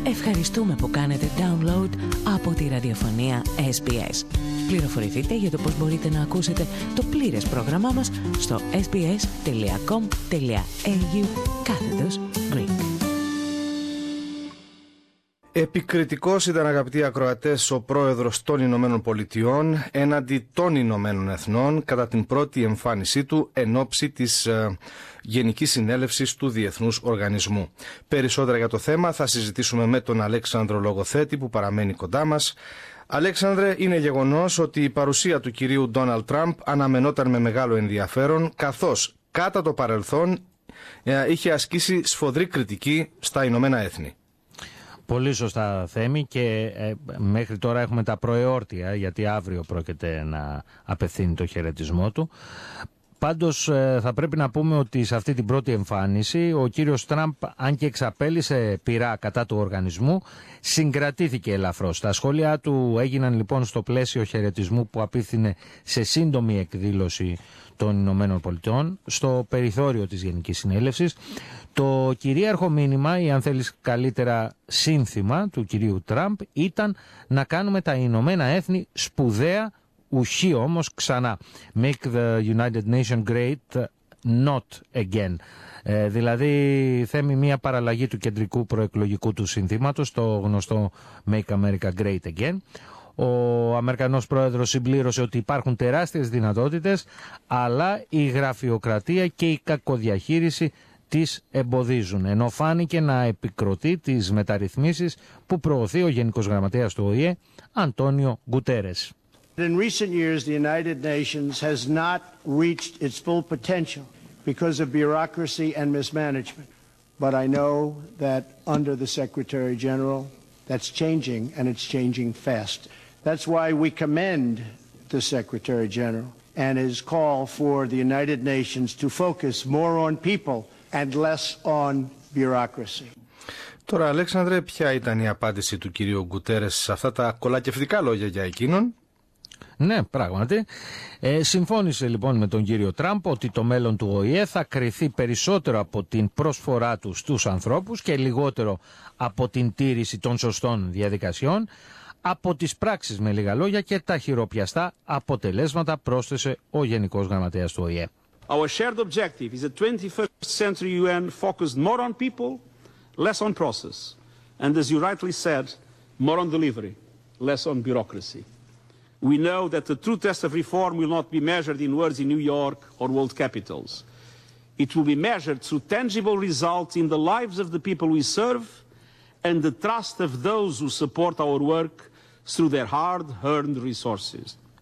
Ευχαριστούμε που κάνετε download από τη ραδιοφωνία SBS. Πληροφορηθείτε για το πώς μπορείτε να ακούσετε το πλήρες πρόγραμμά μας στο sbs.com.au/Greek. Επικριτικός ήταν, αγαπητοί ακροατές, ο πρόεδρος των Ηνωμένων Πολιτειών έναντι των Ηνωμένων Εθνών κατά την πρώτη εμφάνισή του εν ώψη της Γενικής Συνέλευσης του Διεθνούς Οργανισμού. Περισσότερα για το θέμα θα συζητήσουμε με τον Αλέξανδρο Λογοθέτη που παραμένει κοντά μας. Αλέξανδρε, είναι γεγονός ότι η παρουσία του κυρίου Ντόναλντ Τραμπ αναμενόταν με μεγάλο ενδιαφέρον, καθώς κατά το παρελθόν είχε ασκήσει σφοδρή κριτική στα Ηνωμένα Έθνη. Πολύ σωστά, Θέμη, και μέχρι τώρα έχουμε τα προεόρτια, γιατί αύριο πρόκειται να απευθύνει το χαιρετισμό του. Πάντως θα πρέπει να πούμε ότι σε αυτή την πρώτη εμφάνιση ο κύριος Τραμπ, αν και εξαπέλυσε πειρά κατά του οργανισμού, συγκρατήθηκε ελαφρώς. Τα σχόλιά του έγιναν λοιπόν στο πλαίσιο χαιρετισμού που απίφθινε σε σύντομη εκδήλωση των Ηνωμένων Πολιτειών στο περιθώριο της Γενικής Συνέλευσης. Το κυρίαρχο μήνυμα, ή αν θέλεις καλύτερα σύνθημα του κυρίου Τραμπ, ήταν να κάνουμε τα Ηνωμένα Έθνη σπουδαία, ουχή όμως ξανά. Make the United Nations great, not again. Δηλαδή, Θέμη, μια παραλλαγή του κεντρικού προεκλογικού του συνθήματος, το γνωστό Make America Great Again. Ο Αμερικανός πρόεδρος συμπλήρωσε ότι υπάρχουν τεράστιες δυνατότητες, αλλά η γραφειοκρατία και η κακοδιαχείριση τις εμποδίζουν, ενώ φάνηκε να επικροτεί τις μεταρρυθμίσεις που προωθεί ο Γενικός Γραμματέας του ΟΗΕ, Αντώνιο Γκουτέρες. In recent years, the United Nations has not reached its full potential because of bureaucracy and mismanagement. But I know that under the Secretary General, that's changing, and it's changing fast. That's why we commend the Secretary General and his call for the United Nations to focus more on people and less on bureaucracy. Τώρα, Αλέξανδρε, ποια ήταν η απάντηση του κυρίου Γκουτέρες σε αυτά τα κολακευτικά λόγια για εκείνον? Ναι, πράγματι. Συμφώνησε λοιπόν με τον κύριο Τραμπ ότι το μέλλον του ΟΗΕ θα κριθεί περισσότερο από την προσφορά του στους ανθρώπους και λιγότερο από την τήρηση των σωστών διαδικασιών, από τις πράξεις, με λίγα λόγια, και τα χειροπιαστά αποτελέσματα, πρόσθεσε ο Γενικός Γραμματέας του ΟΗΕ. Our shared objective is a 21st century UN focused more on people, less on process. And as you rightly said, more on delivery, less on bureaucracy. We know that the true test of reform will not be measured in words in New York or world capitals. It will be measured through tangible results in the lives of the people we serve and the trust of those who support our work through their hard-earned resources.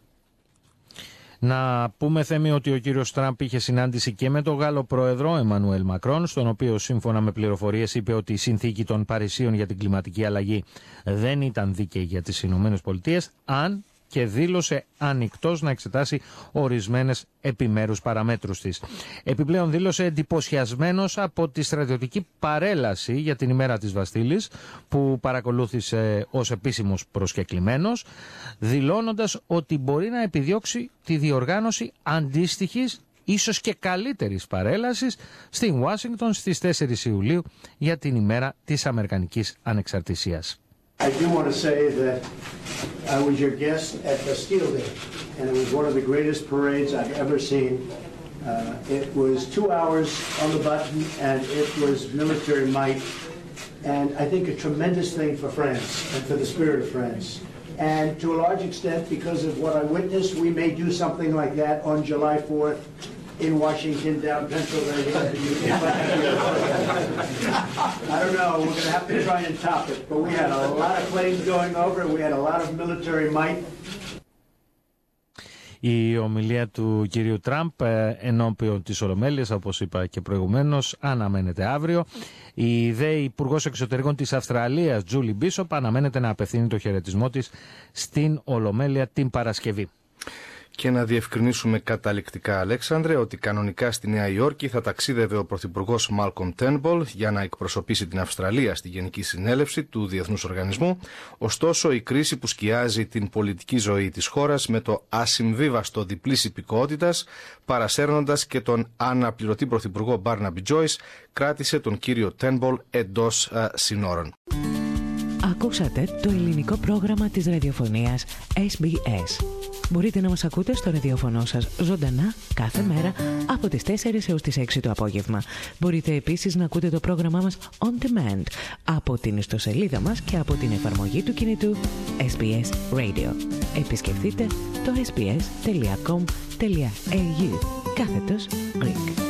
Να πούμε, Θέμη, ότι ο κύριος Τραμπ είχε συνάντηση και με τον Γάλλο πρόεδρο Εμμανουέλ Μακρόν, στον οποίο σύμφωνα με πληροφορίες είπε ότι η συνθήκη των Παρισίων για την κλιματική αλλαγή δεν ήταν δίκαιη για τις Ηνωμένες Πολιτείες, αν και δήλωσε ανοιχτός να εξετάσει ορισμένες επιμέρους παραμέτρους της. Επιπλέον δήλωσε εντυπωσιασμένος από τη στρατιωτική παρέλαση για την ημέρα της Βαστίλης που παρακολούθησε ως επίσημος προσκεκλημένος, δηλώνοντας ότι μπορεί να επιδιώξει τη διοργάνωση αντίστοιχης, ίσως και καλύτερης παρέλασης στην Ουάσιγκτον στις 4 Ιουλίου για την ημέρα της Αμερικανικής Ανεξαρτησίας. I do want to say that I was your guest at Bastille Day, and it was one of the greatest parades I've ever seen. It was 2 hours on the button, and it was military might, and I think a tremendous thing for France and for the spirit of France. And to a large extent, because of what I witnessed, we may do something like that on July 4th in Washington, down Pennsylvania. I don't know, we're going to have to try and top it, but we had a lot of planes going over, we had a lot of military might. Η ομιλία του κυρίου Τραμπ ενώπιον της Ολομέλειας, όπως είπα και προηγουμένως, αναμένεται αύριο. Η ΔΕ Υπουργός Εξωτερικών της Αυστραλίας, Τζούλι Μπίσοπ, αναμένεται να απευθύνει το χαιρετισμό της στην Ολομέλεια την Παρασκευή. Και να διευκρινίσουμε καταληκτικά, Αλέξανδρε, ότι κανονικά στη Νέα Υόρκη θα ταξίδευε ο Πρωθυπουργός Μάλκομ Τέρνμπολ για να εκπροσωπήσει την Αυστραλία στη Γενική Συνέλευση του Διεθνούς Οργανισμού. Ωστόσο, η κρίση που σκιάζει την πολιτική ζωή της χώρας με το ασυμβίβαστο διπλής υπηκότητας, παρασέρνοντας και τον αναπληρωτή Πρωθυπουργό Μπάρναμπι Τζόις, κράτησε τον κύριο Τέρνμπολ εντός συνόρων. Ακούσατε το ελληνικό πρόγραμμα της ραδιοφωνίας SBS. Μπορείτε να μας ακούτε στο ραδιόφωνο σας ζωντανά κάθε μέρα από τις 4 έως τις 6 το απόγευμα. Μπορείτε επίσης να ακούτε το πρόγραμμά μας on demand από την ιστοσελίδα μας και από την εφαρμογή του κινητού SBS Radio. Επισκεφτείτε το sbs.com.au/Greek.